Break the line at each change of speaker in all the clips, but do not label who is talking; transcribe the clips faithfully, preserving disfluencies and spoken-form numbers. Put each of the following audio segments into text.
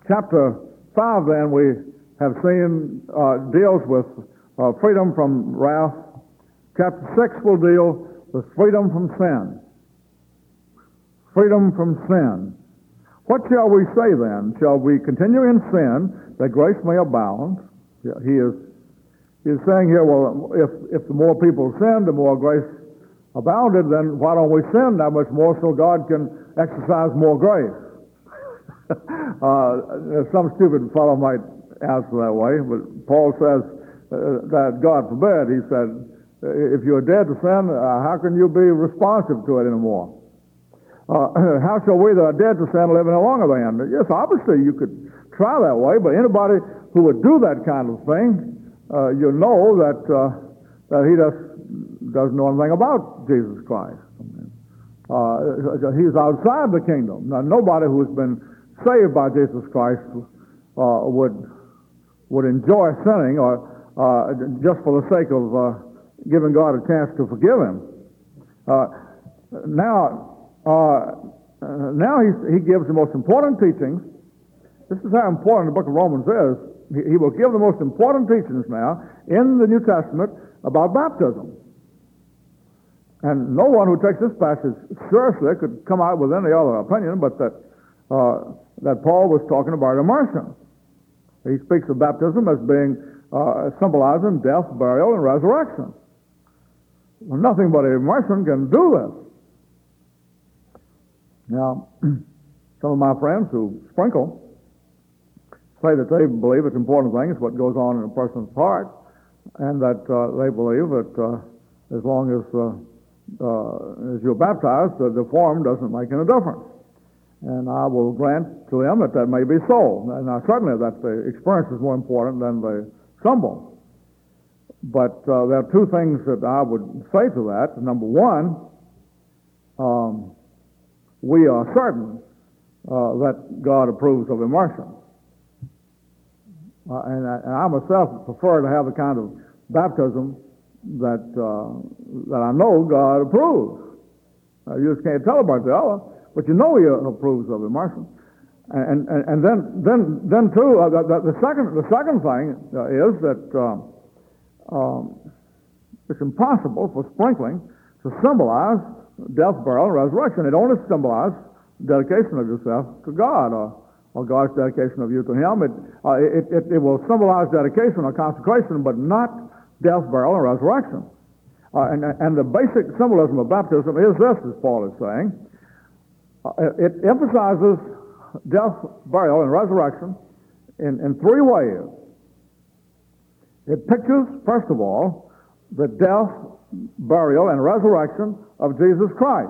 chapter five, then, we have seen uh, deals with uh, freedom from wrath. Chapter six will deal with freedom from sin. Freedom from sin. What shall we say then? Shall we continue in sin that grace may abound? He is, he is saying here, well, if, if the more people sin, the more grace abounded, then why don't we sin that much more so God can exercise more grace? uh, some stupid fellow might answer that way, but Paul says uh, that God forbid. He said, if you're dead to sin, uh, how can you be responsive to it anymore? Uh, how shall we that are dead to sin live any longer then? Yes, obviously you could try that way, but anybody who would do that kind of thing, uh, you know that uh, that he just doesn't know anything about Jesus Christ. Uh, he's outside the kingdom. Now, nobody who's been saved by Jesus Christ uh, would would enjoy sinning or uh, just for the sake of uh, giving God a chance to forgive him. Uh, now. Uh, now he, he gives the most important teachings. This is how important the book of Romans is. He, he will give the most important teachings now in the New Testament about baptism. And no one who takes this passage seriously could come out with any other opinion but that, uh, that Paul was talking about immersion. He speaks of baptism as being uh, symbolizing death, burial, and resurrection. Well, nothing but immersion can do this. Now, some of my friends who sprinkle say that they believe it's important things, what goes on in a person's heart, and that uh, they believe that uh, as long as uh, uh, as you're baptized, uh, the form doesn't make any difference. And I will grant to them that that may be so. And now, certainly that the experience is more important than the symbol. But uh, there are two things that I would say to that. Number one, um, we are certain uh, that God approves of immersion. Uh, and, I, and I myself prefer to have the kind of baptism that uh, that I know God approves. Uh, you just can't tell about the other, but you know He approves of immersion. And and, and then then then too, uh, the, the second the second thing uh, is that uh, um, it's impossible for sprinkling to symbolize death, burial, and resurrection. It only symbolizes dedication of yourself to God, or, or God's dedication of you to Him. It, uh, it, it, it will symbolize dedication or consecration, but not death, burial, and resurrection. Uh, and, and the basic symbolism of baptism is this, as Paul is saying. Uh, it emphasizes death, burial, and resurrection in, in three ways. It pictures, first of all, the death, burial, and resurrection of Jesus Christ.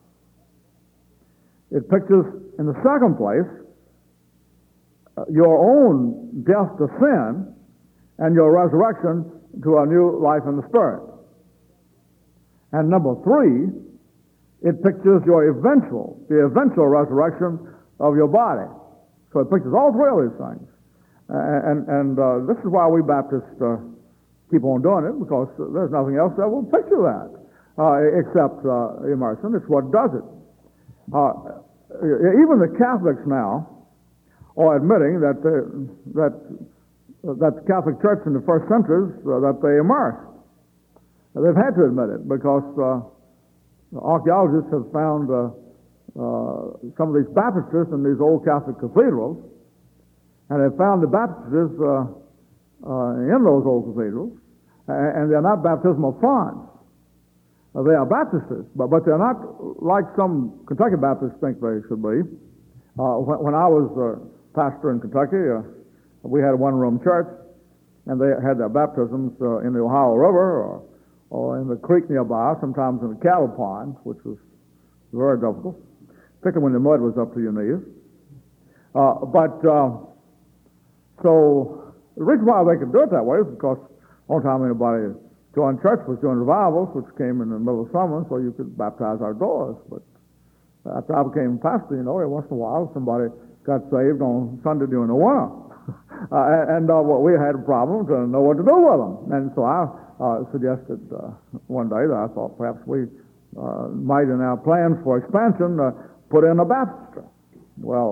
It pictures, in the second place, uh, your own death to sin and your resurrection to a new life in the Spirit. And number three, it pictures your eventual, the eventual resurrection of your body. So it pictures all three of these things. And, and uh, this is why we Baptists uh, keep on doing it, because there's nothing else that will picture that. Uh, except uh, immersion. It's what does it. Uh, even the Catholics now are admitting that the, that that the Catholic Church in the first centuries uh, that they immersed. They've had to admit it because uh, archaeologists have found uh, uh, some of these baptistries in these old Catholic cathedrals, and they've found the baptistries uh, uh, in those old cathedrals, and they're not baptismal fonts. Uh, they are Baptists, but, but they're not like some Kentucky Baptists think they should be. Uh, when, when I was uh, pastor in Kentucky, uh, we had a one-room church, and they had their baptisms uh, in the Ohio River or, or in the creek nearby, sometimes in the cattle pond, which was very difficult, particularly when the mud was up to your knees. Uh, but uh, so the reason why they could do it that way is because the only time anybody joined church was during revivals, which came in the middle of summer, so you could baptize outdoors. But after I became pastor, you know, every once in a while somebody got saved on Sunday during the winter. uh, and uh, well, we had a problem to know what to do with them. And so I uh, suggested uh, one day that I thought perhaps we uh, might, in our plans for expansion, uh, put in a baptistry. Well,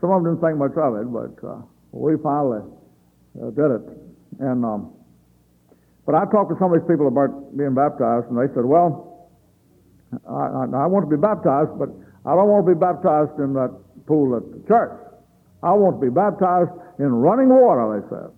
some of them didn't think much of it, but uh, we finally uh, did it. And um, but I talked to some of these people about being baptized, and they said, "Well, I, I, I want to be baptized, but I don't want to be baptized in that pool at the church. I want to be baptized in running water," they said.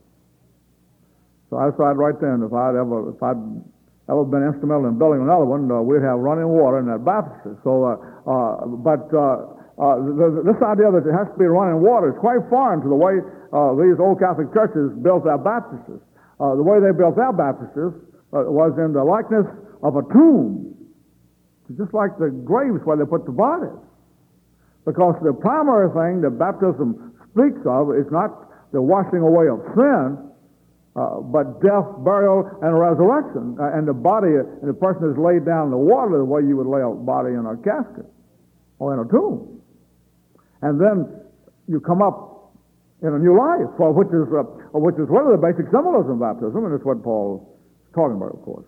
So I decided right then, if I'd ever, if I'd ever been instrumental in building another one, uh, we'd have running water in that baptistry. So, uh, uh, but uh, uh, th- this idea that it has to be running water is quite foreign to the way uh, these old Catholic churches built their baptistries. Uh, the way they built their baptistries uh, was in the likeness of a tomb, just like the graves where they put the bodies. Because the primary thing that baptism speaks of is not the washing away of sin, uh, but death, burial, and resurrection. Uh, and the body, and the person is laid down in the water the way you would lay a body in a casket or in a tomb. And then you come up in a new life, well, which is uh, which is one of the basic symbolism of baptism, and it's what Paul is talking about, of course.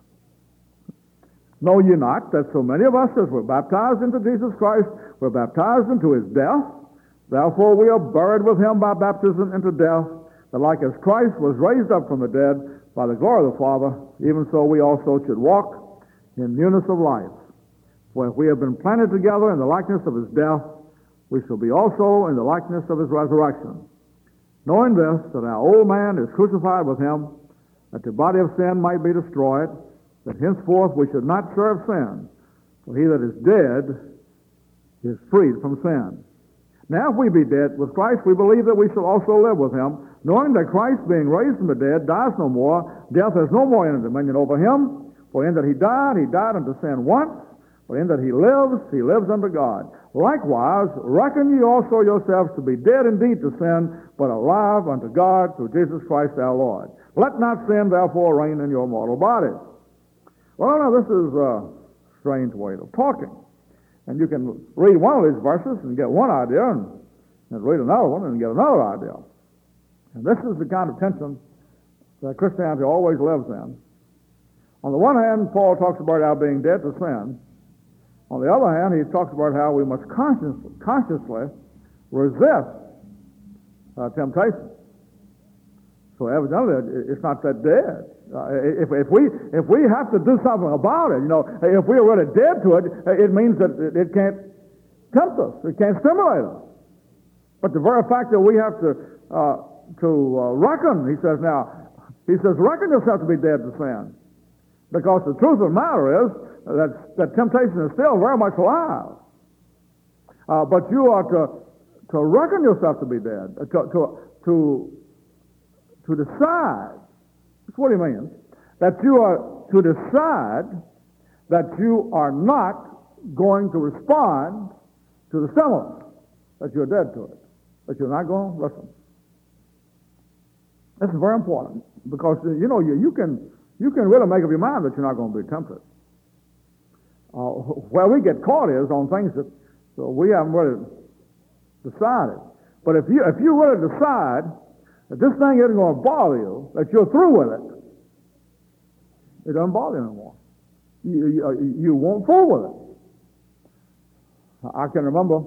Know ye not that so many of us, as we're baptized into Jesus Christ, we're baptized into his death? Therefore we are buried with him by baptism into death, that like as Christ was raised up from the dead by the glory of the Father, even so we also should walk in newness of life. For if we have been planted together in the likeness of his death, we shall be also in the likeness of his resurrection. Knowing this, that our old man is crucified with him, that the body of sin might be destroyed, that henceforth we should not serve sin, for he that is dead is freed from sin. Now if we be dead with Christ, we believe that we shall also live with him, knowing that Christ, being raised from the dead, dies no more, death has no more any dominion over him. For in that he died, he died unto sin once, but in that he lives, he lives unto God. Likewise, reckon ye also yourselves to be dead indeed to sin, but alive unto God through Jesus Christ our Lord. Let not sin therefore reign in your mortal bodies. Well, now this is a strange way of talking. And you can read one of these verses and get one idea, and, and read another one and get another idea. And this is the kind of tension that Christianity always lives in. On the one hand, Paul talks about our being dead to sin. On the other hand, he talks about how we must consciously, consciously resist uh, temptation. So evidently, it's not that dead. Uh, if, if we if we have to do something about it, you know, if we're really dead to it, it means that it can't tempt us, it can't stimulate us. But the very fact that we have to uh, to uh, reckon, he says now, he says, reckon yourself to be dead to sin, because the truth of the matter is that that temptation is still very much alive. Uh, but you are to to reckon yourself to be dead, to to to, to decide. That's what he means. That you are to decide that you are not going to respond to the stimulus, that you're dead to it, that you're not going to listen. This is very important because you know you, you can you can really make up your mind that you're not going to be tempted. Uh, where we get caught is on things that so we haven't really decided. But if you if you really decide that this thing isn't going to bother you, that you're through with it, it doesn't bother you anymore. You, you, you won't fool with it. I can remember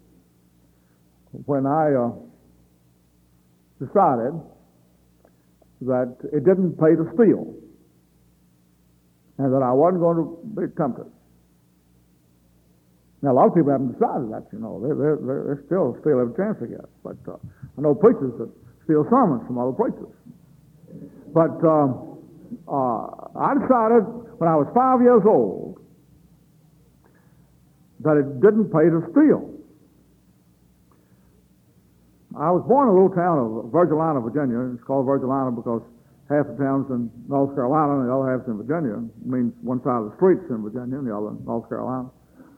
when I uh, decided that it didn't pay to steal and that I wasn't going to be tempted. Now, a lot of people haven't decided that, you know. They're, they're, they're still, still have a chance, I guess. But uh, I know preachers that steal sermons from other preachers. But um, uh, I decided when I was five years old that it didn't pay to steal. I was born in a little town of Virgilina, Virginia. It's called Virgilina because half the town's in North Carolina and the other half's in Virginia. It means one side of the street's in Virginia and the other in North Carolina.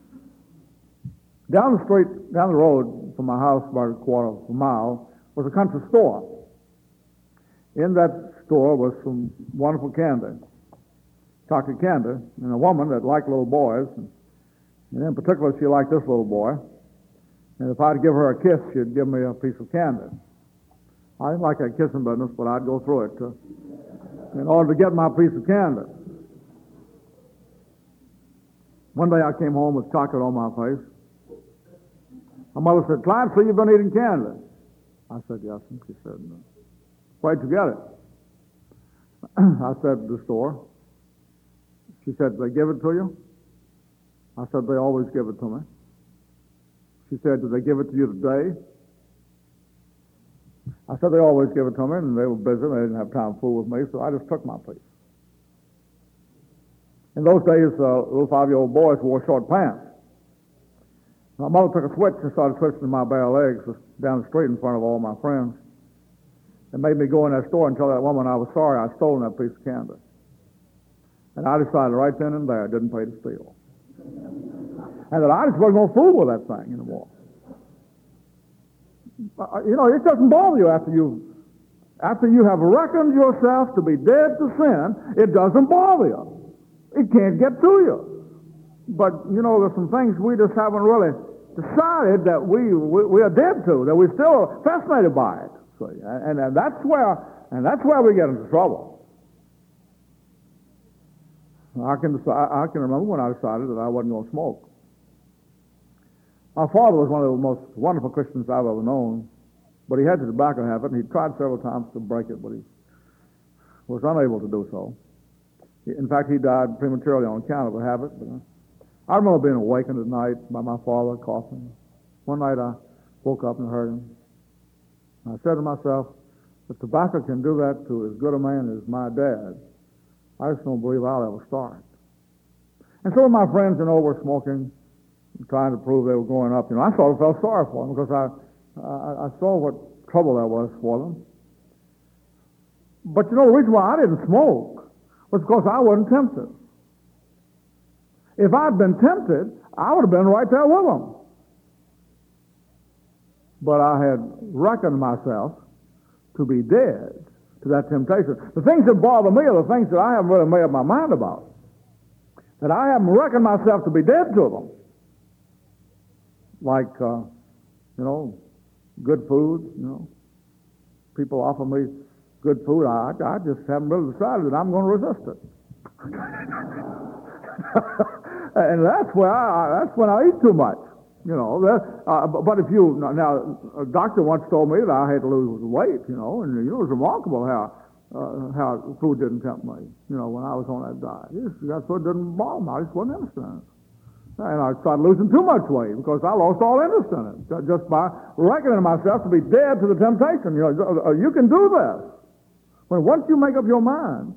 Down the street, down the road from my house, about a quarter of a mile, was a country store. In that store was some wonderful candy, chocolate candy, and a woman that liked little boys, and, and in particular she liked this little boy, and if I'd give her a kiss, she'd give me a piece of candy. I didn't like that kissing business, but I'd go through it to, in order to get my piece of candy. One day I came home with chocolate on my face, My mother said, Clyde, so you've been eating candy? I said, yes. And she said, where'd you get it? I said, the store. She said, they give it to you? I said, they always give it to me. She said, did they give it to you today? I said, they always give it to me, and they were busy. They didn't have time to fool with me, so I just took my piece. In those days, uh, little five-year-old boys wore short pants. My mother took a switch and started twisting my bare legs down the street in front of all my friends. It made me go in that store and tell that woman I was sorry I'd stolen that piece of candy. And I decided right then and there I didn't pay to steal. And that I just wasn't going to fool with that thing anymore. Uh, you know, it doesn't bother you after you after you have reckoned yourself to be dead to sin. It doesn't bother you. It can't get to you. But, you know, there's some things we just haven't really decided that we, we, we are dead to, that we're still fascinated by it. See? And, and that's where and that's where we get into trouble. I can I can remember when I decided that I wasn't going to smoke. My father was one of the most wonderful Christians I've ever known, but he had the tobacco habit, and he tried several times to break it, but he was unable to do so. In fact, he died prematurely on account of a habit. But I remember being awakened at night by my father coughing. One night I woke up and heard him. I said to myself, if tobacco can do that to as good a man as my dad, I just don't believe I'll ever start. And some of my friends, you know, were smoking, trying to prove they were going up. You know, I sort of felt sorry for them because I, I, I saw what trouble there was for them. But you know, the reason why I didn't smoke was because I wasn't tempted. If I'd been tempted, I would have been right there with them. But I had reckoned myself to be dead to that temptation. The things that bother me are the things that I haven't really made up my mind about. That I haven't reckoned myself to be dead to them. Like, uh, you know, good food, you know. People offer me good food. I, I just haven't really decided that I'm going to resist it. And that's where I, that's when I eat too much. You know, that, uh, but if you, now, a doctor once told me that I had to lose weight, you know, and you know, it was remarkable how uh, how food didn't tempt me, you know, when I was on that diet. Just, that food didn't bother me. I just wasn't interested in it. And I started losing too much weight because I lost all interest in it, just by reckoning myself to be dead to the temptation. You know, you can do this. When once you make up your mind.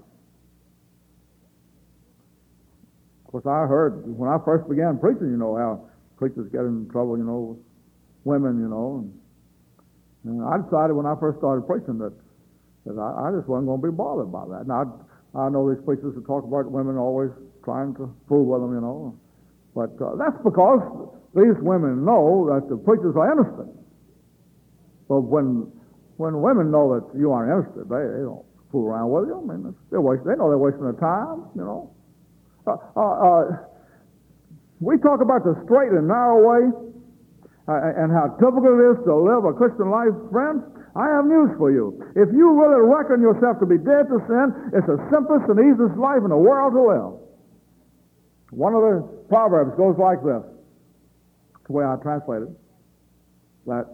Of course, I heard, when I first began preaching, you know, how preachers get in trouble, you know, with women, you know. And, and I decided when I first started preaching that, that I, I just wasn't going to be bothered by that. Now, I, I know these preachers that talk about women always trying to fool with them, you know. But uh, that's because these women know that the preachers are innocent. But when when women know that you aren't interested, they, they don't fool around with you. I mean, they're wasting, they know they're wasting their time, you know. Uh, uh, uh, we talk about the straight and narrow way uh, and how difficult it is to live a Christian life, friends. I have news for you. If you really reckon yourself to be dead to sin, it's the simplest and easiest life in the world to live. One of the Proverbs goes like this. That's the way I translate it. That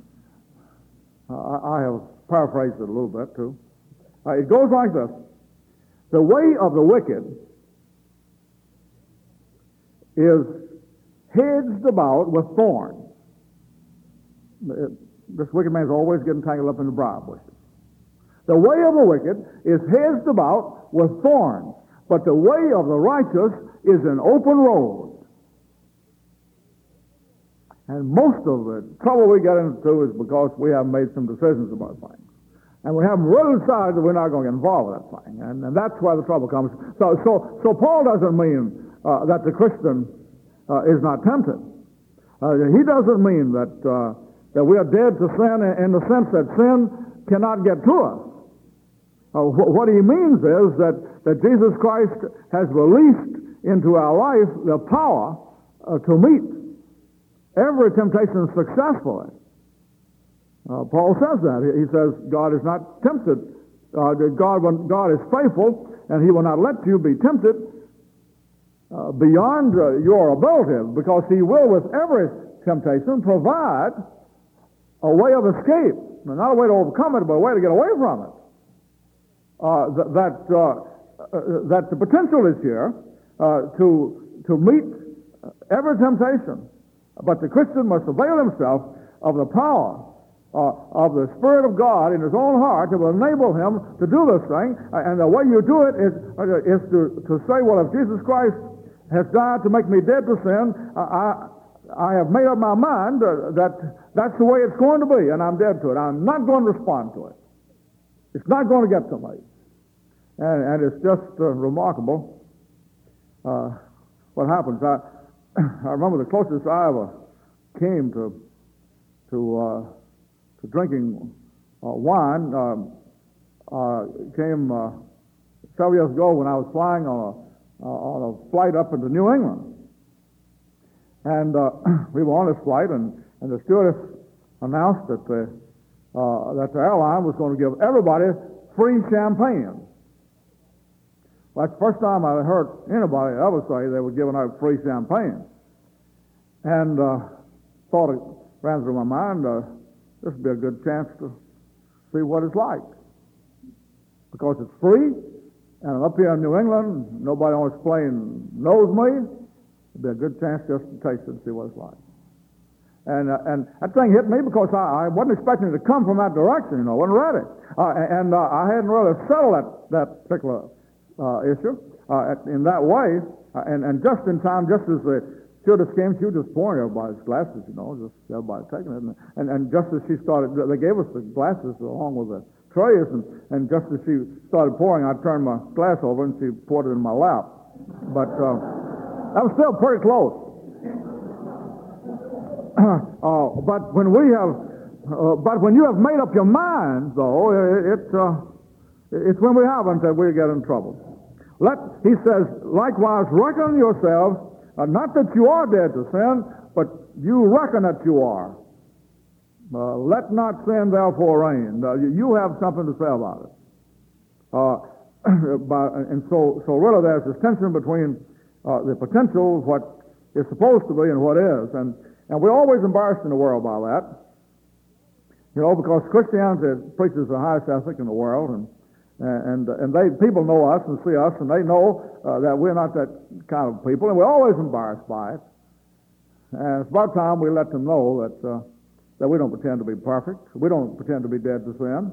uh, I have paraphrased it a little bit too. Uh, it goes like this. The way of the wicked is hedged about with thorns. It, this wicked man is always getting tangled up in the briar bushes. The way of the wicked is hedged about with thorns, but the way of the righteous is an open road. And most of the trouble we get into is because we haven't made some decisions about things. And we haven't really decided that we're not going to get involved with that thing. And, and that's where the trouble comes. So so, so Paul doesn't mean uh, that the Christian uh, is not tempted. Uh, he doesn't mean that, uh, that we are dead to sin in the sense that sin cannot get to us. Uh, wh- what he means is that, that Jesus Christ has released into our life the power uh, to meet every temptation successfully. Uh, Paul says that. He, he says God is not tempted. Uh, that God, God is faithful, and he will not let you be tempted uh, beyond uh, your ability, because he will with every temptation provide a way of escape. Not a way to overcome it, but a way to get away from it. Uh, th- that, uh, uh, that the potential is here uh, to, to meet every temptation. But the Christian must avail himself of the power uh, of the Spirit of God in his own heart that will enable him to do this thing. And the way you do it is, uh, is to, to say, well, if Jesus Christ has died to make me dead to sin, I, I have made up my mind uh, that that's the way it's going to be, and I'm dead to it. I'm not going to respond to it. It's not going to get to me. And, and it's just uh, remarkable uh, what happens. I, I remember the closest I ever came to to, uh, to drinking uh, wine uh, uh, came uh, several years ago when I was flying on a, uh, on a flight up into New England. And uh, we were on this flight, and, and the stewardess announced that the, uh, that the airline was going to give everybody free champagne. Well, that's the first time I heard anybody ever say they were giving out free champagne. And uh, thought it ran through my mind, uh, this would be a good chance to see what it's like. Because it's free, and I'm up here in New England, nobody on this plane knows me. It'd be a good chance just to taste it and see what it's like. And uh, and that thing hit me because I, I wasn't expecting it to come from that direction, you know, I wasn't ready. Uh, and uh, I hadn't really settled that, that particular uh, issue uh, in that way. Uh, and, and just in time, just as the stewardess came, she was just pouring everybody's glasses, you know, just everybody taking it. And, and, and just as she started, they gave us the glasses along with the trays, and, and just as she started pouring, I turned my glass over and she poured it in my lap. But uh, that was still pretty close. uh, but when we have, uh, but when you have made up your mind, though, it, it uh, it's when we haven't that we get in trouble. Let he says, likewise, reckon yourselves uh, not that you are dead to sin, but you reckon that you are. Uh, let not sin therefore reign. Uh, you, you have something to say about it. Uh, by, and so, so really, there's this tension between uh, the potential of what is supposed to be and what is, and and we're always embarrassed in the world by that. You know, because Christianity preaches the highest ethic in the world, and and and they people know us and see us, and they know uh, that we're not that kind of people, and we're always embarrassed by it. And it's about time we let them know that uh, that we don't pretend to be perfect. We don't pretend to be dead to sin.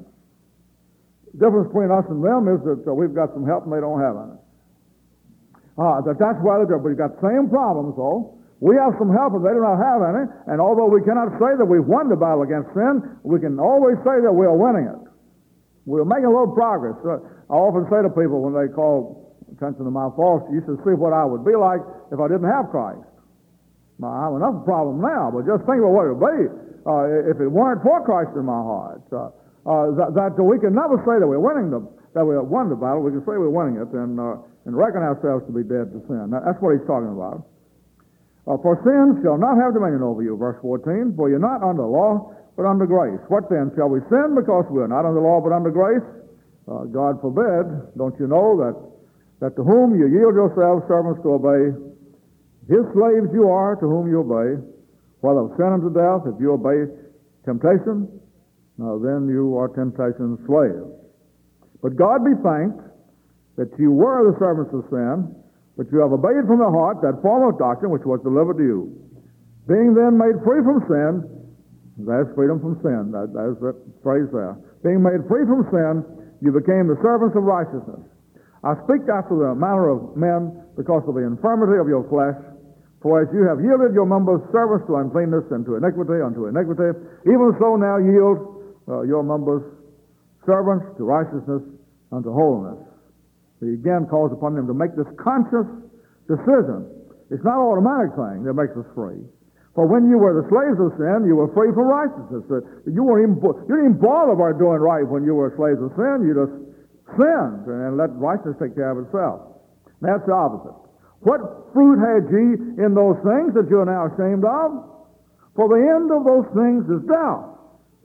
The difference between us and them is that uh, we've got some help and they don't have any. Uh, that that's why they're We've got the same problems, though. We have some help and they do not have any. And although we cannot say that we've won the battle against sin, we can always say that we are winning it. We're making a little progress. Uh, I often say to people when they call attention to my faults, you should see what I would be like if I didn't have Christ. Now, I have enough problem now, but just think about what it would be uh, if it weren't for Christ in my heart. Uh, uh, that, that we can never say that we're winning the that we have won the battle. We can say we're winning it and uh, and reckon ourselves to be dead to sin. Now, that's what he's talking about. Uh, for sin shall not have dominion over you, verse fourteen. For you're not under law, but under grace. What then? Shall we sin because we are not under law, but under grace? Uh, God forbid. Don't you know that that to whom you yield yourselves servants to obey, his slaves you are to whom you obey, whether of sin unto death, if you obey temptation, now then you are temptation's slaves. But God be thanked that you were the servants of sin, but you have obeyed from the heart that form of doctrine which was delivered to you. Being then made free from sin, there's freedom from sin, that, there's that phrase there. Being made free from sin, you became the servants of righteousness. I speak after the manner of men because of the infirmity of your flesh. For as you have yielded your members servants to uncleanness and to iniquity unto iniquity, even so now yield uh, your members servants to righteousness unto holiness. He again calls upon them to make this conscious decision. It's not an automatic thing that makes us free. For when you were the slaves of sin, you were free from righteousness. You weren't even you didn't even bother about doing right when you were slaves of sin. You just sinned and let righteousness take care of itself. That's the opposite. What fruit had ye in those things that you are now ashamed of? For the end of those things is death.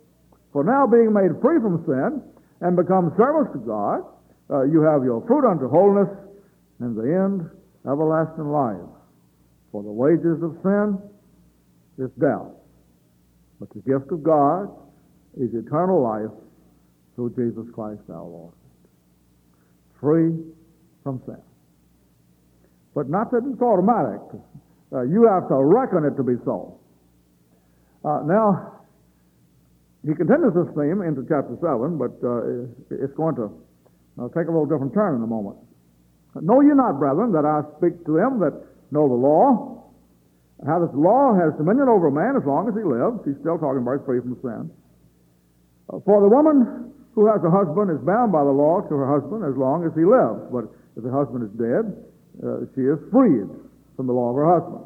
For now being made free from sin and become servants to God, uh, you have your fruit unto holiness, and the end everlasting life. For the wages of sin is death. But the gift of God is eternal life through Jesus Christ our Lord. Free from sin. But not that it's automatic. Uh, you have to reckon it to be so. Uh, now, he continues this theme into chapter seven, but uh, it's going to uh, take a little different turn in a moment. Know ye not, brethren, that I speak to them that know the law, how this law has dominion over a man as long as he lives. He's still talking about free from sin. Uh, for the woman who has a husband is bound by the law to her husband as long as he lives. But if the husband is dead, uh, she is freed from the law of her husband.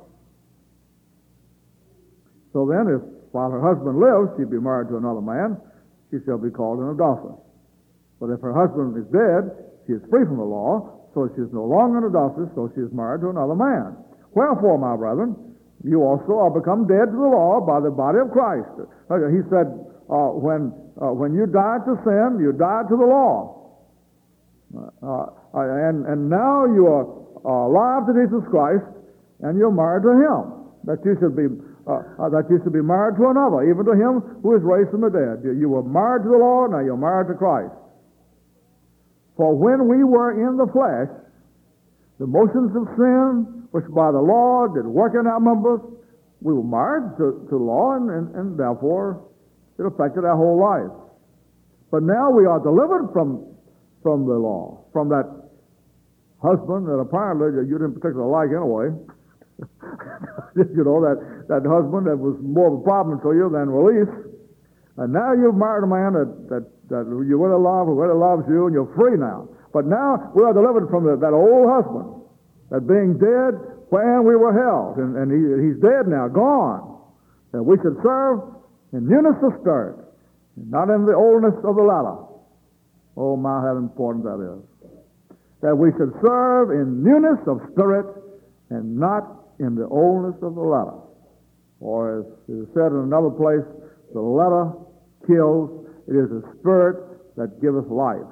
So then, if while her husband lives, she be married to another man, she shall be called an adulteress. But if her husband is dead, she is free from the law, so she is no longer an adulteress, so she is married to another man. Wherefore, my brethren, you also are become dead to the law by the body of Christ. He said, uh, when uh, when you died to sin, you died to the law. Uh, uh, and, and now you are uh, alive to Jesus Christ, and you're married to him. That you should be uh, uh, that you should be married to another, even to him who is raised from the dead. You, you were married to the law, now you're married to Christ. For when we were in the flesh, the motions of sin, which by the law did work in our members, we were married to, to law, and, and, and therefore it affected our whole life. But now we are delivered from, from the law, from that husband that apparently you didn't particularly like anyway. You know, that, that husband that was more of a problem to you than release. And now you've married a man that, that, that you really love, who really loves you, and you're free now. But now we are delivered from the, that old husband, that being dead when we were held. And, and he, he's dead now, gone. And we should serve in newness of spirit, not in the oldness of the letter. Oh, my, how important that is. That we should serve in newness of spirit and not in the oldness of the letter. Or as is said in another place, the letter kills, it is the spirit that giveth life.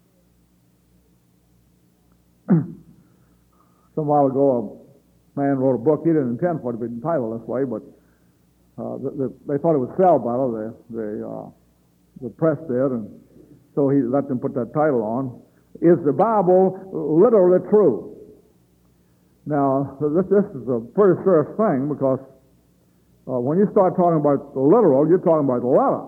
Some while ago, a man wrote a book. He didn't intend for it to be entitled this way, but uh, the, the, they thought it would sell better. The, the, uh, the press did, and so he let them put that title on. Is the Bible literally true? Now, this, this is a pretty serious thing, because uh, when you start talking about the literal, you're talking about the letter.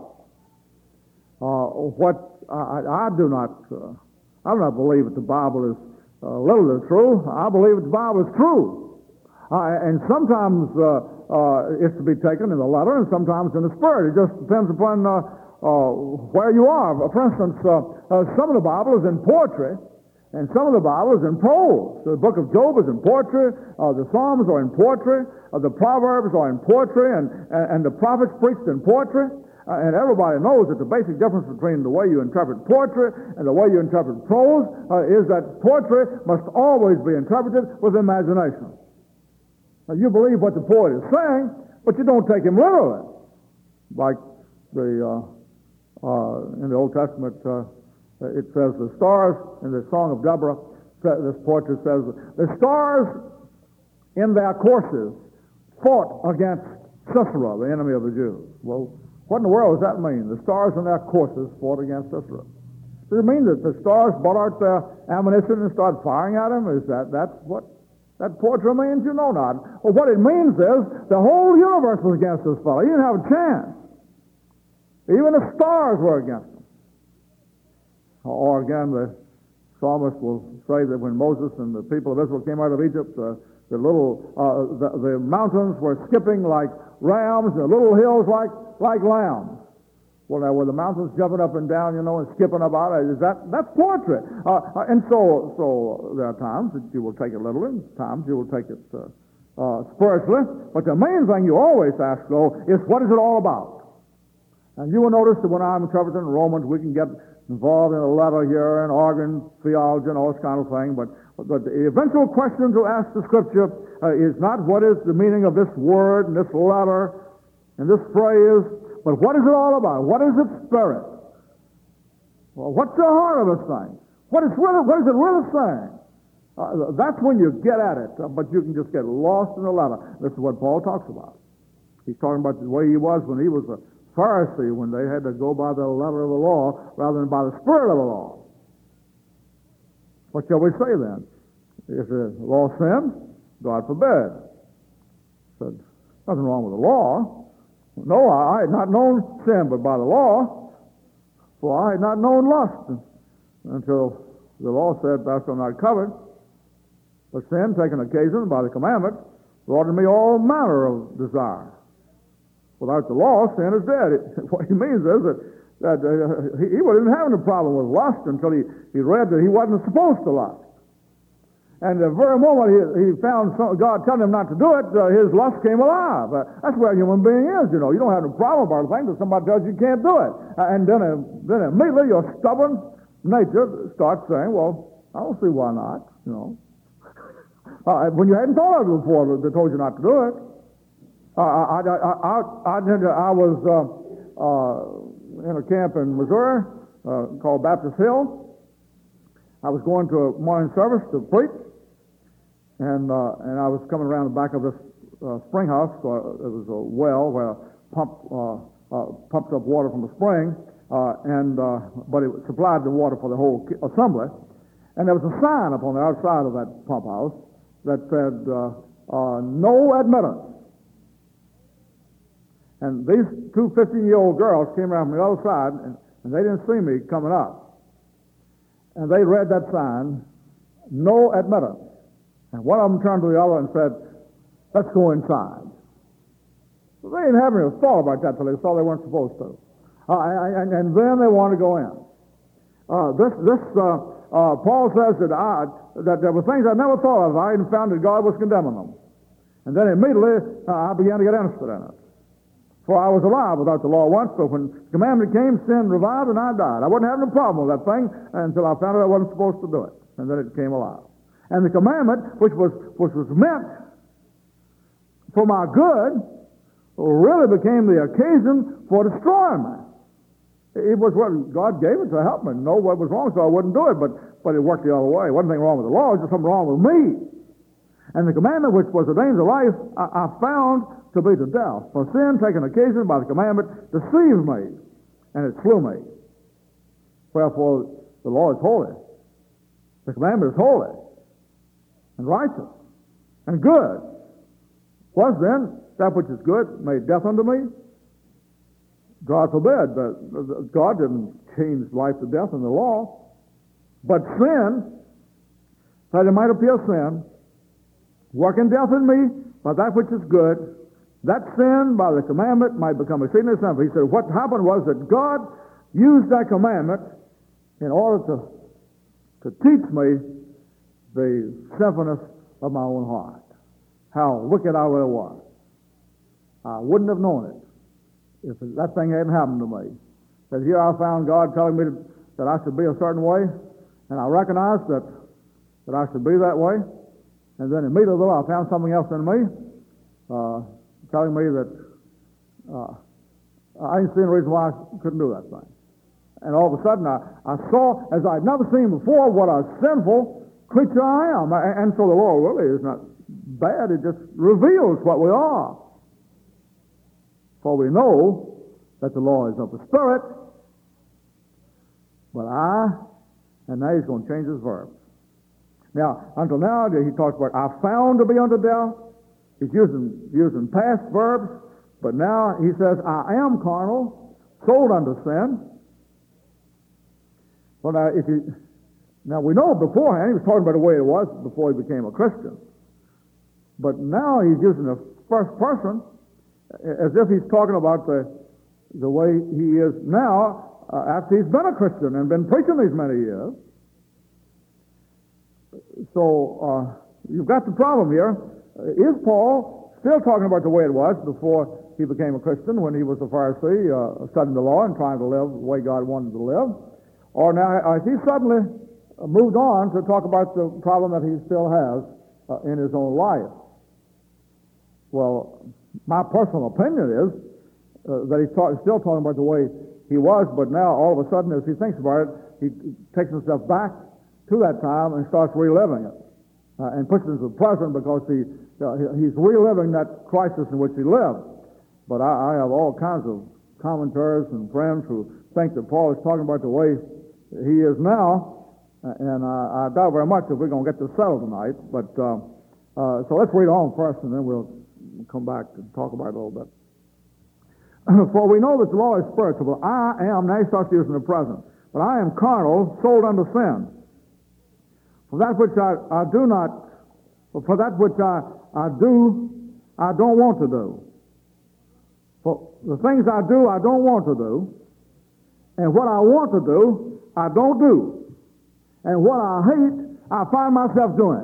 Uh, what I, I do not, uh, I do not believe that the Bible is uh, literally true. I believe that the Bible is true. Uh, and sometimes uh, uh, it's to be taken in the letter, and sometimes in the spirit. It just depends upon uh, uh, where you are. For instance, uh, uh, some of the Bible is in poetry, and some of the Bible is in prose. The book of Job is in poetry. Uh, the Psalms are in poetry. Uh, the Proverbs are in poetry, and, and, and the prophets preached in poetry. Uh, and everybody knows that the basic difference between the way you interpret poetry and the way you interpret prose uh, is that poetry must always be interpreted with imagination. Now, you believe what the poet is saying, but you don't take him literally. Like the uh, uh, in the Old Testament, uh, it says the stars in the Song of Deborah. This poetry says the stars in their courses fought against Sisera, the enemy of the Jews. Well, what in the world does that mean? The stars in their courses fought against Sisera. Does it mean that the stars brought out their ammunition and started firing at him? Is that that's what that poetry means? You know not. Well, what it means is the whole universe was against this fellow. He didn't have a chance. Even the stars were against him. Or again, the psalmist will say that when Moses and the people of Israel came out of Egypt, uh, the little uh, the, the mountains were skipping like rams, and the little hills like like lambs. Well, now were the mountains jumping up and down, you know, and skipping about? Is that that's poetry? Uh, and so, so there are times that you will take it literally, and times you will take it uh, uh, spiritually. But the main thing you always ask, though, is what is it all about? And you will notice that when I'm interpreting Romans, we can get involved in a letter here and organ theology and all this kind of thing, but, but the eventual question to ask the Scripture uh, is not what is the meaning of this word and this letter and this phrase, but what is it all about? What is its spirit? Well, what's the heart of this thing? What is, really, what is it really saying? Uh, that's when you get at it, uh, but you can just get lost in the letter. This is what Paul talks about. He's talking about the way he was when he was a Pharisee, when they had to go by the letter of the law rather than by the spirit of the law. What shall we say then? Is the law sin? God forbid. Said, nothing wrong with the law. No, I had not known sin but by the law, for I had not known lust until the law said, thou shalt not covet. But sin, taken occasion by the commandment, brought to me all manner of desire. Without the law, sin is dead. It, what he means is that, that uh, he, he wasn't having a problem with lust until he, he read that he wasn't supposed to lust. And the very moment he, he found some, God telling him not to do it, uh, his lust came alive. Uh, that's where a human being is, you know. You don't have a problem about a thing until somebody tells you you can't do it. Uh, and then, uh, then immediately your stubborn nature starts saying, well, I don't see why not, you know. Uh, when you hadn't thought of it before, they told you not to do it. Uh, I, I, I, I, did, I was uh, uh, in a camp in Missouri uh, called Baptist Hill. I was going to a morning service to preach. And uh, and I was coming around the back of this uh, spring house. So it was a well where I pump, uh, uh, pumped up water from the spring, uh, and uh, but it supplied the water for the whole assembly. And there was a sign up on the outside of that pump house that said, uh, uh, no admittance. And these two fifteen-year-old girls came around from the other side, and, and they didn't see me coming up. And they read that sign, no admittance. And one of them turned to the other and said, let's go inside. So they didn't have any thought about that till they saw they weren't supposed to. Uh, and, and then they wanted to go in. Uh, this, this uh, uh, Paul says that, I, that there were things I never thought of. I even found that God was condemning them. And then immediately uh, I began to get interested in it. For I was alive without the law once, but when the commandment came, sin revived and I died. I wasn't having a problem with that thing until I found out I wasn't supposed to do it. And then it came alive. And the commandment, which was, which was meant for my good, really became the occasion for destroying me. It was what God gave it to help me know what was wrong, so I wouldn't do it, but, but it worked the other way. There wasn't anything wrong with the law, it was just something wrong with me. And the commandment, which was ordained to life, I, I found to be to death. For sin, taken occasion by the commandment, deceived me, and it slew me. Wherefore, the law is holy. The commandment is holy, and righteous, and good. Was then that which is good made death unto me? God forbid. But God didn't change life to death in the law. But sin, that it might appear sin, working death in me by that which is good, that sin by the commandment might become exceedingly sinful. He said what happened was that God used that commandment in order to, to teach me the sinfulness of my own heart. How wicked I really was. I wouldn't have known it if that thing hadn't happened to me. That here I found God telling me to, that I should be a certain way, and I recognized that, that I should be that way, and then immediately I found something else in me uh, telling me that uh, I didn't see any reason why I couldn't do that thing. And all of a sudden I, I saw, as I'd never seen before, what a sinful creature I am. And so the law really is not bad. It just reveals what we are. For we know that the law is of the Spirit, but I, and now he's going to change his verb. Now, until now, he talks about, I found to be unto death. He's using, using past verbs, but now he says, I am carnal, sold unto sin. Well, now, if you... Now, we know beforehand, he was talking about the way it was before he became a Christian. But now he's using the first person as if he's talking about the, the way he is now uh, after he's been a Christian and been preaching these many years. So, uh, you've got the problem here. Is Paul still talking about the way it was before he became a Christian, when he was a Pharisee, uh, studying the law and trying to live the way God wanted to live? Or now, has he suddenly moved on to talk about the problem that he still has uh, in his own life? Well, my personal opinion is uh, that he's talk, still talking about the way he was, but now all of a sudden, as he thinks about it, he takes himself back to that time and starts reliving it uh, and puts it into the present because he uh, he's reliving that crisis in which he lived. but I, I have all kinds of commentators and friends who think that Paul is talking about the way he is now, and I, I doubt very much if we're going to get this settled tonight. But uh, uh, so let's read on first, and then we'll come back and talk about it a little bit. For we know that the law is spiritual, but I am, now he starts using the present, but I am carnal, sold unto sin. For that which I, I do not, for that which I, I do, I don't want to do. For the things I do, I don't want to do. And what I want to do, I don't do. And what I hate, I find myself doing.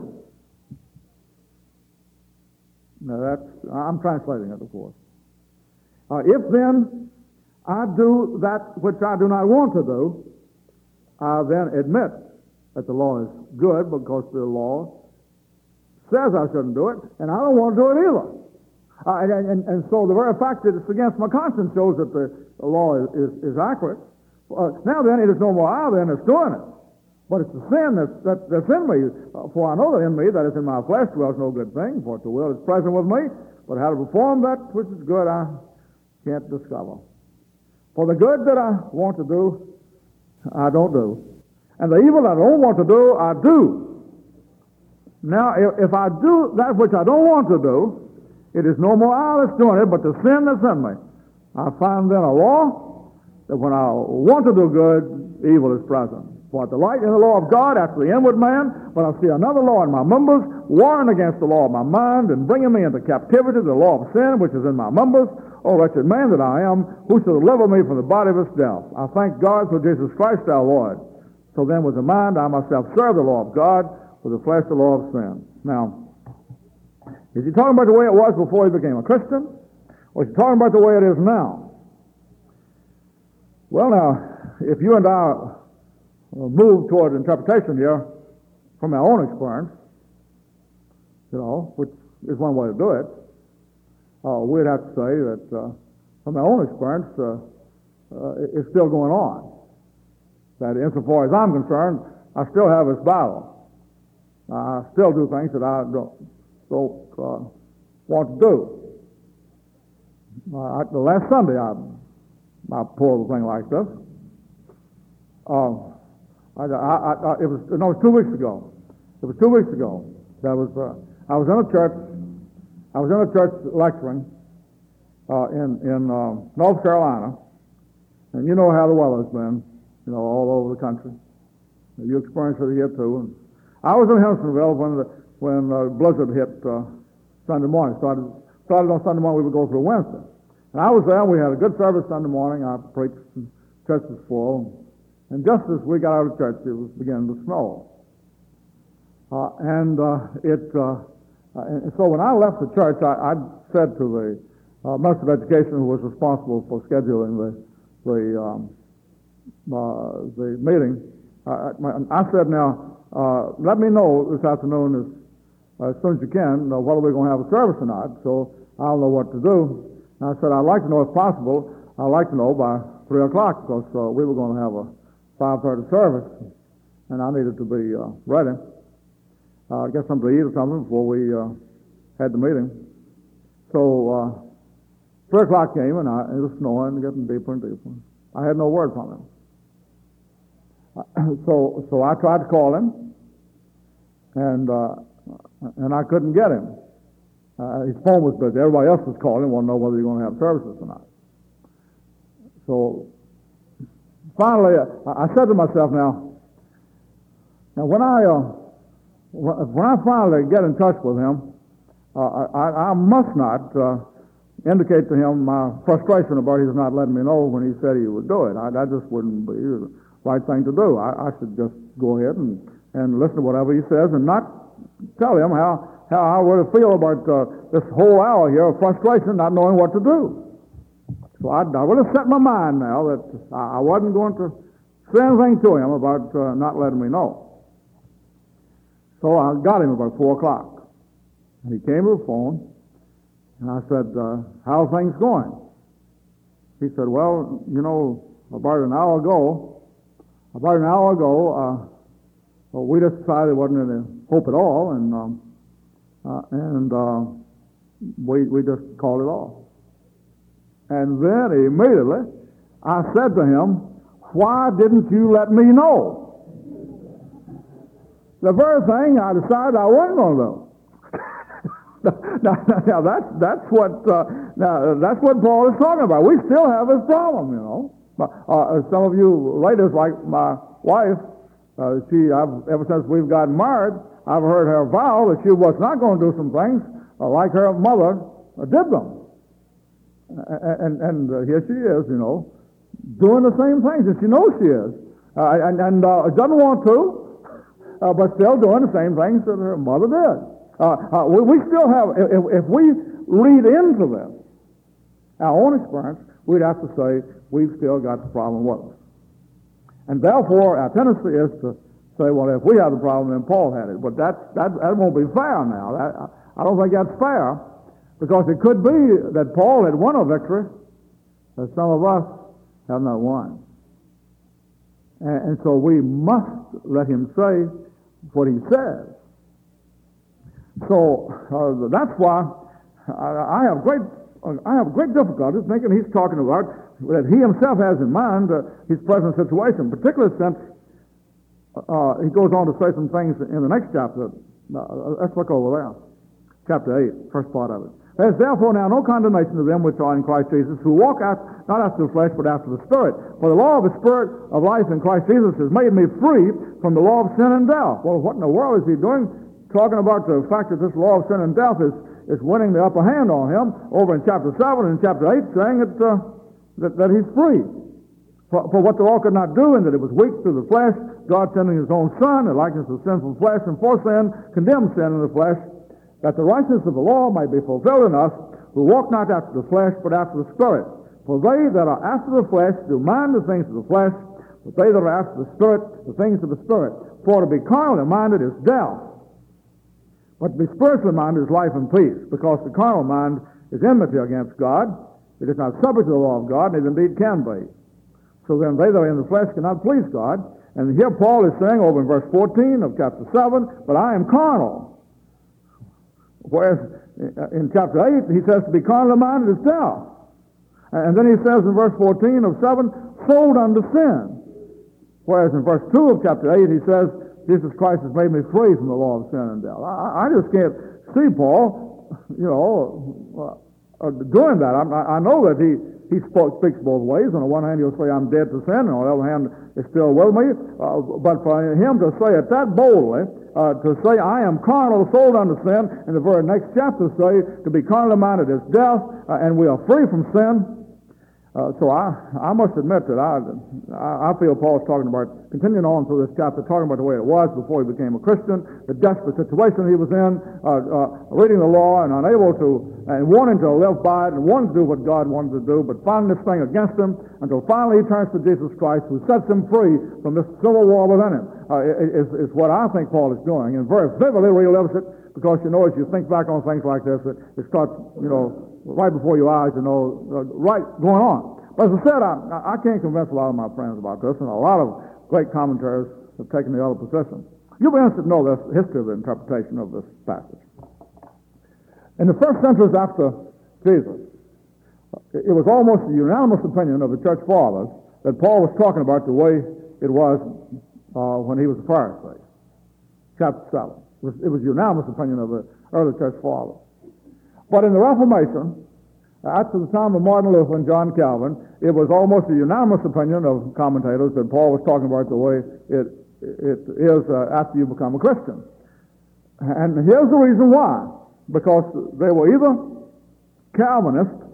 Now that's, I'm translating it, of course. Uh, if then I do that which I do not want to do, I then admit that the law is good because the law says I shouldn't do it, and I don't want to do it either. Uh, and, and, and so the very fact that it's against my conscience shows that the, the law is, is, is accurate. Uh, now then, it is no more I then that's doing it, but it's the sin that's, that, that's in me. Uh, for I know that in me, that is in my flesh, dwells no good thing, for the will is present with me, but how to perform that which is good I can't discover. For the good that I want to do, I don't do. And the evil that I don't want to do, I do. Now, if, if I do that which I don't want to do, it is no more I that's doing it, but the sin that's in me. I find then a law that when I want to do good, evil is present. For I delight in the law of God after the inward man, but I see another law in my members, warring against the law of my mind, and bringing me into captivity to the law of sin, which is in my members. O wretched man that I am, who shall deliver me from the body of this death? I thank God through Jesus Christ our Lord. So then with the mind I myself serve the law of God, with the flesh the law of sin. Now, is he talking about the way it was before he became a Christian? Or is he talking about the way it is now? Well, now, if you and I move toward interpretation here from our own experience, you know, which is one way to do it, uh, we'd have to say that uh, from our own experience, uh, uh, it's still going on. That insofar as I'm concerned, I still have this battle. I still do things that I don't, don't uh, want to do. Uh, I, the last Sunday, I, I pulled a thing like this. Uh, I, I, I, it was no, it was two weeks ago. It was two weeks ago. That was uh, I was in a church. I was in a church lecturing uh, in in uh, North Carolina, and you know how the weather's been, you know, all over the country. You experienced it here too. And I was in Hendersonville when the when uh, blizzard hit uh, Sunday morning. Started started on Sunday morning. We would go through Wednesday, and I was there. We had a good service Sunday morning. I preached. And church was full. And just as we got out of church, it was beginning to snow. Uh, and uh, it, uh, and so when I left the church, I, I said to the uh, Minister of Education, who was responsible for scheduling the the, um, uh, the meeting, I, I said, now, uh, let me know this afternoon as, uh, as soon as you can, uh, whether we're going to have a service or not, so I'll know what to do. And I said, I'd like to know if possible, I'd like to know by three o'clock, because uh, we were going to have a five thirty service, and I needed to be uh, ready. Uh, get something to eat or something before we uh, had the meeting. So uh, three o'clock came, and I, it was snowing, getting deeper and deeper. I had no word from him. Uh, so so I tried to call him, and uh, and I couldn't get him. Uh, his phone was busy. Everybody else was calling, wanted to know whether you're going to have services or not. So finally, uh, I said to myself, now, now when I uh, when I finally get in touch with him, uh, I, I must not uh, indicate to him my frustration about his not letting me know when he said he would do it. I, that just wouldn't be the right thing to do. I, I should just go ahead and, and listen to whatever he says and not tell him how, how I would feel about uh, this whole hour here of frustration, not knowing what to do. So I, I would have set my mind now that I, I wasn't going to say anything to him about uh, not letting me know. So I got him about four o'clock. He came to the phone, and I said, uh, how are things going? He said, well, you know, about an hour ago, about an hour ago, uh, well, we just decided there wasn't any hope at all, and um, uh, and uh, we we just called it off. And then immediately I said to him, why didn't you let me know? The very thing I decided I wasn't going to do. now, now, now that's that's what uh, now that's what Paul is talking about. We still have this problem, you know. Uh, some of you ladies, like my wife, uh, she I've, ever since we've gotten married, I've heard her vow that she was not going to do some things uh, like her mother uh, did them. And and uh, here she is, you know, doing the same things, and she knows she is, uh, and and uh, doesn't want to. Uh, but still doing the same things that her mother did. Uh, uh, we, we still have, if, if we read into this, our own experience, we'd have to say we've still got the problem with us. And therefore, our tendency is to say, well, if we have the problem, then Paul had it. But that's, that, that won't be fair now. That, I don't think that's fair, because it could be that Paul had won a victory that some of us have not won. And, and so we must let him say what he says. So uh, that's why I, I have great I have great difficulty thinking he's talking about that he himself has in mind uh, his present situation, particularly since uh, he goes on to say some things in the next chapter. Uh, let's look over there, chapter eight, first part of it. There's therefore now no condemnation to them which are in Christ Jesus, who walk out, not after the flesh, but after the Spirit. For the law of the Spirit of life in Christ Jesus has made me free from the law of sin and death. Well, what in the world is he doing? Talking about the fact that this law of sin and death is, is winning the upper hand on him over in chapter seven and chapter eight, saying that, uh, that, that he's free. For, for what the law could not do, and that it was weak through the flesh, God sending his own Son, in likeness of sinful flesh, and for sin, condemned sin in the flesh, that the righteousness of the law might be fulfilled in us, who walk not after the flesh, but after the Spirit. For they that are after the flesh do mind the things of the flesh, but they that are after the Spirit, the things of the Spirit. For to be carnally minded is death, but to be spiritually minded is life and peace, because the carnal mind is enmity against God. It is not subject to the law of God, and it indeed can be. So then they that are in the flesh cannot please God. And here Paul is saying over in verse fourteen of chapter seven, but I am carnal. Whereas in chapter eight, he says to be carnally minded is death. And then he says in verse fourteen of seven, sold unto sin. Whereas in verse two of chapter eight, he says, Jesus Christ has made me free from the law of sin and death. I, I just can't see Paul, you know, uh, doing that. I, I know that he, he spoke, speaks both ways. On the one hand, he'll say, I'm dead to sin, and on the other hand, it's still with me. Uh, but for him to say it that boldly, uh, to say, I am carnal, sold unto sin, in the very next chapter say, to be carnally minded is death, uh, and we are free from sin. Uh, so I, I must admit that I, I feel Paul's talking about, continuing on through this chapter, talking about the way it was before he became a Christian, the desperate situation he was in, uh, uh, reading the law and unable to, and wanting to live by it, and wanting to do what God wanted to do, but finding this thing against him, until finally he turns to Jesus Christ, who sets him free from this civil war within him, uh, is, is what I think Paul is doing, and very vividly relives it, because, you know, as you think back on things like this, it, it starts, you know, right before your eyes, you know, uh, right going on. But as I said, I, I can't convince a lot of my friends about this, and a lot of great commentators have taken the other position. You'll be interested to know the history of the interpretation of this passage. In the first centuries after Jesus, it was almost a unanimous opinion of the church fathers that Paul was talking about the way it was uh, when he was a Pharisee. Chapter seven. It was, it was a unanimous opinion of the early church fathers. But in the Reformation, after the time of Martin Luther and John Calvin, it was almost a unanimous opinion of commentators that Paul was talking about the way it, it is uh, after you become a Christian. And here's the reason why. Because they were either Calvinists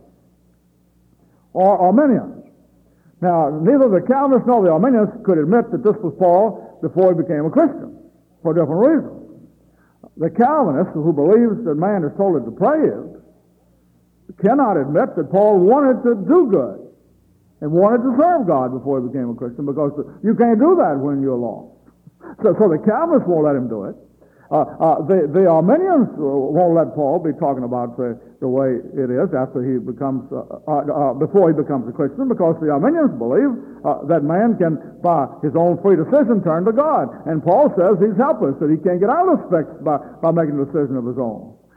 or Arminians. Now, neither the Calvinists nor the Arminians could admit that this was Paul before he became a Christian, for different reasons. The Calvinist, who believes that man is totally depraved, cannot admit that Paul wanted to do good and wanted to serve God before he became a Christian, because you can't do that when you're lost. So, so the Calvinists won't let him do it. Uh, uh, the, the Arminians won't let Paul be talking about the, the way it is after he becomes, uh, uh, uh, before he becomes a Christian, because the Arminians believe uh, that man can, by his own free decision, turn to God. And Paul says he's helpless, that he can't get out of this fix by, by making a decision of his own.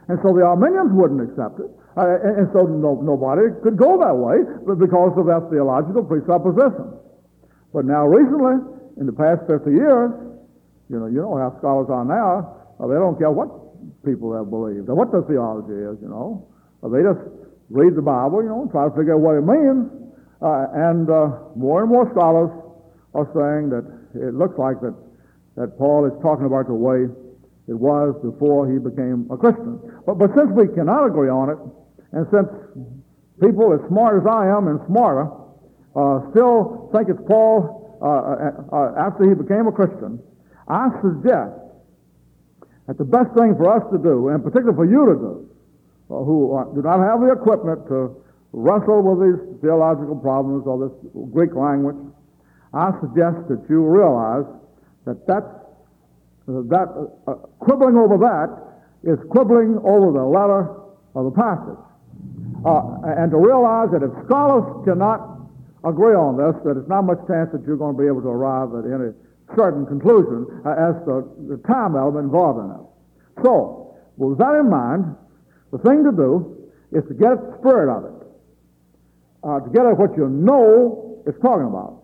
And so the Arminians wouldn't accept it. Uh, and, and so no, nobody could go that way but because of that theological presupposition. But now recently, in the past fifty years, you know, you know how scholars are now. Uh, they don't care what people have believed or what their theology is, you know. Uh, they just read the Bible, you know, and try to figure out what it means. Uh, and uh, more and more scholars are saying that it looks like that, that Paul is talking about the way it was before he became a Christian. But, but since we cannot agree on it, and since people as smart as I am and smarter uh, still think it's Paul uh, uh, uh, after he became a Christian, I suggest that the best thing for us to do, and particularly for you to do, uh, who are, do not have the equipment to wrestle with these theological problems or this Greek language, I suggest that you realize that that's, uh, that uh, uh, quibbling over that is quibbling over the letter of the passage. Uh, and to realize that if scholars cannot agree on this, that it's not much chance that you're going to be able to arrive at any certain conclusion uh, as to the time element involved in it. So, with that in mind, the thing to do is to get at the spirit of it, uh, to get at what you know it's talking about.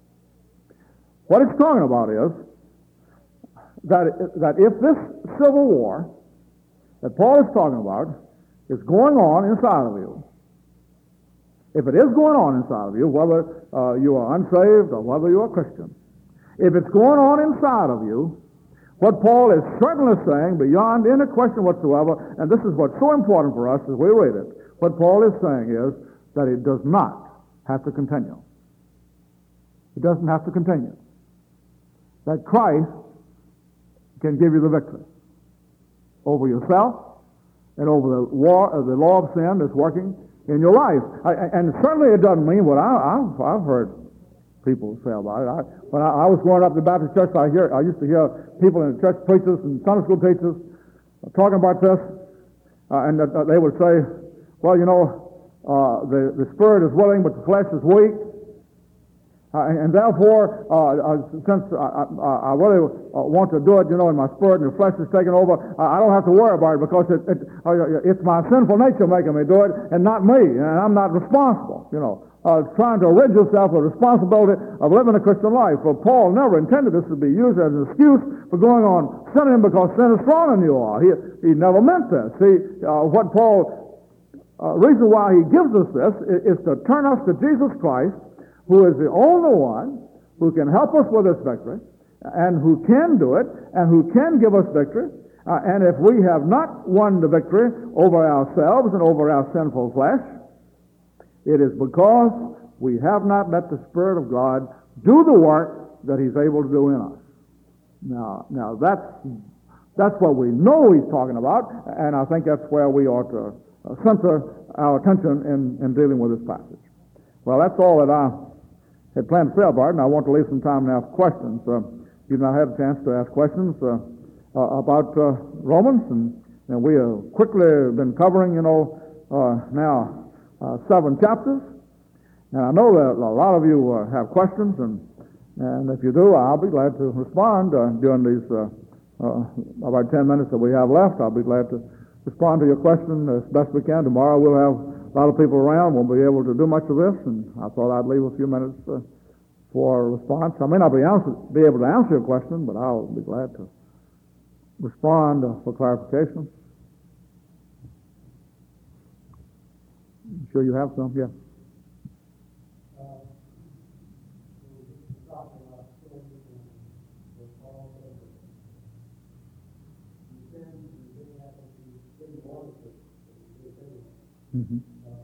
What it's talking about is that, that if this civil war that Paul is talking about is going on inside of you, if it is going on inside of you, whether uh, you are unsaved or whether you are Christian, if it's going on inside of you, what Paul is certainly saying, beyond any question whatsoever, and this is what's so important for us as we read it, what Paul is saying is that it does not have to continue. It doesn't have to continue. That Christ can give you the victory over yourself and over the war, uh, the law of sin that's working in your life. I, and certainly it doesn't mean what I, I've, I've heard people say about it. I, when I, I was growing up in the Baptist church, I, hear, I used to hear people in the church preachers and Sunday school teachers talking about this, uh, and uh, they would say, well, you know, uh, the, the spirit is willing, but the flesh is weak. Uh, and, and therefore, uh, uh, since I, I, I really uh, want to do it, you know, and my spirit and the flesh is taking over, uh, I don't have to worry about it because it, it, uh, it's my sinful nature making me do it and not me, and I'm not responsible, you know. Uh, trying to rid yourself of the responsibility of living a Christian life. For Paul never intended this to be used as an excuse for going on sinning because sin is stronger than you are. He, he never meant this. See, uh, what Paul, uh, reason why he gives us this is, is to turn us to Jesus Christ, who is the only one who can help us with this victory, and who can do it, and who can give us victory. Uh, and if we have not won the victory over ourselves and over our sinful flesh, it is because we have not let the Spirit of God do the work that He's able to do in us. Now, now that's that's what we know He's talking about, and I think that's where we ought to uh, center our attention in, in dealing with this passage. Well, that's all that I had planned to say about it, and I want to leave some time now for questions. Uh, you've not had a chance to ask questions uh, uh, about uh, Romans, and, and we have quickly been covering, you know, uh, now Uh, seven chapters, and I know that a lot of you uh, have questions, and and if you do, I'll be glad to respond uh, during these uh, uh, about ten minutes that we have left. I'll be glad to respond to your question as best we can. Tomorrow we'll have a lot of people around. Won't be able to do much of this, and I thought I'd leave a few minutes uh, for a response. I may not be, answer, be able to answer your question, but I'll be glad to respond uh, for clarification. I'm sure you have some, yeah. Mm-hmm.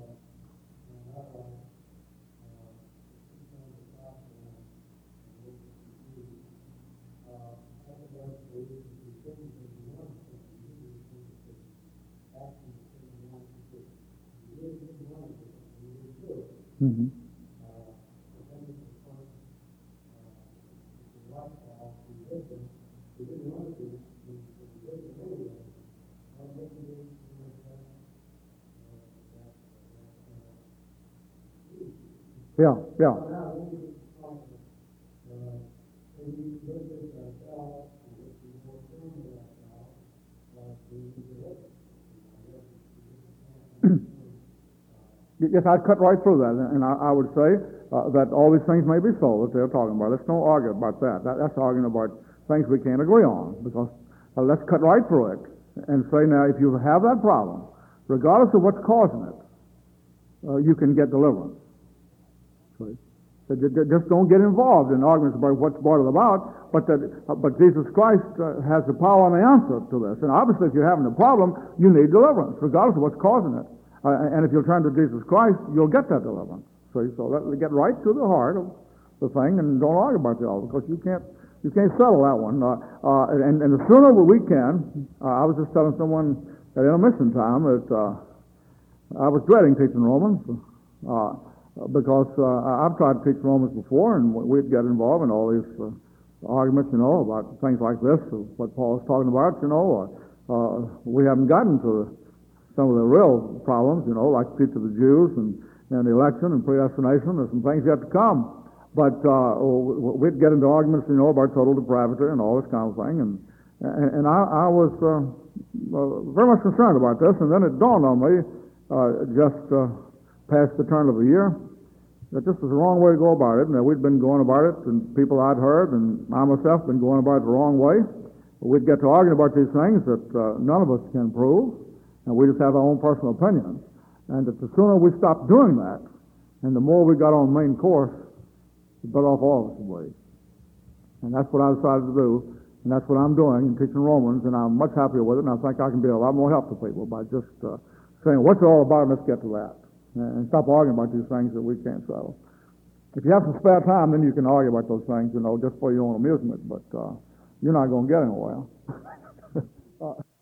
Mm-hmm. Yeah, yeah. Yes, I'd cut right through that, and I, I would say uh, that all these things may be so that they're talking about. Let's don't argue about that. that. That's arguing about things we can't agree on, because uh, let's cut right through it and say, now, if you have that problem, regardless of what's causing it, uh, you can get deliverance. See? So just don't get involved in arguments about what's brought it about, but that, uh, but Jesus Christ uh, has the power and the answer to this. And obviously, if you're having a problem, you need deliverance, regardless of what's causing it. Uh, and if you'll turn to Jesus Christ, you'll get that deliverance. See? So let, get right to the heart of the thing, and don't argue about the other, because you can't you can't settle that one. Uh, uh, and, and the sooner we can, uh, I was just telling someone at intermission time that uh, I was dreading teaching Romans, uh, because uh, I've tried to teach Romans before, and we'd get involved in all these uh, arguments, you know, about things like this, what Paul was talking about, you know. Or, uh, we haven't gotten to some of the real problems, you know, like the teaching of the Jews and, and the election and predestination. There's some things yet to come. But uh, we'd get into arguments, you know, about total depravity and all this kind of thing. And and, and I, I was uh, uh, very much concerned about this. And then it dawned on me, uh, just uh, past the turn of the year, that this was the wrong way to go about it. And that we'd been going about it, and people I'd heard, and I myself been going about it the wrong way. We'd get to arguing about these things that uh, none of us can prove. And we just have our own personal opinions. And that the sooner we stop doing that, and the more we got on the main course, the better off all of us will be. And that's what I decided to do, and that's what I'm doing in teaching Romans, and I'm much happier with it, and I think I can be a lot more help to people by just uh, saying, what's it all about, and let's get to that. And stop arguing about these things that we can't settle. If you have some spare time, then you can argue about those things, you know, just for your own amusement, but uh, you're not going to get anywhere. uh,